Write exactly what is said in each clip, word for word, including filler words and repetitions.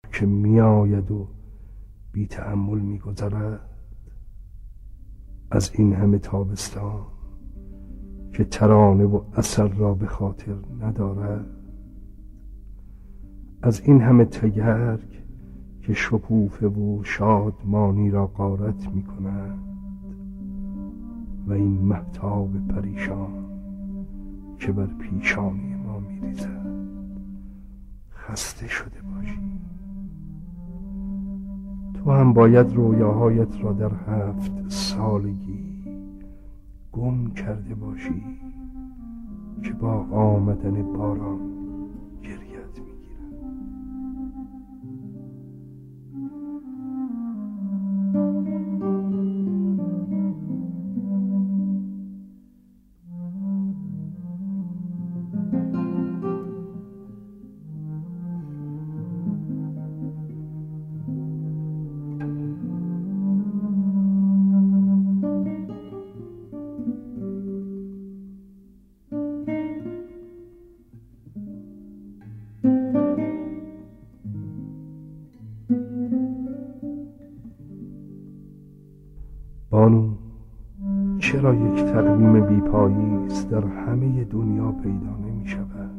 که می آید و بی تأمل می گذرد. از این همه تابستان که ترانه و اثر را به خاطر ندارد. از این همه تگرگ که شکوفه و شادمانی را غارت می کند. و این مهتاب پریشان که بر پیشانی ما می ریزد. خسته شده باشی. تو هم باید رویاهایت را در هفت سالگی گم کرده باشی که با آمدن باران گریت میگیرد. بانو، چرا یک تقویم بی‌پاییز در همه دنیا پیدا نمی شود؟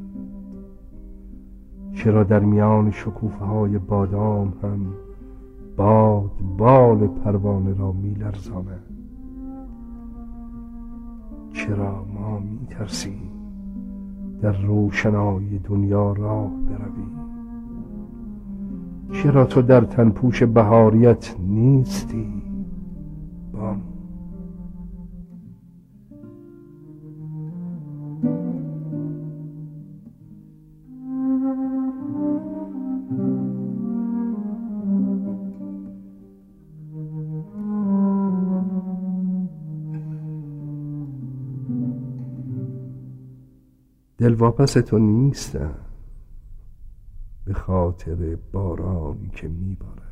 چرا در میان شکوفه های بادام هم باد بال پروانه را می لرزاند؟ چرا ما می ترسیم در روشنایی دنیا راه برویم؟ چرا تو در تنپوش بهاریت نیستی بانو؟ دلواپس تو نیستم به خاطر بارانی که میبارد.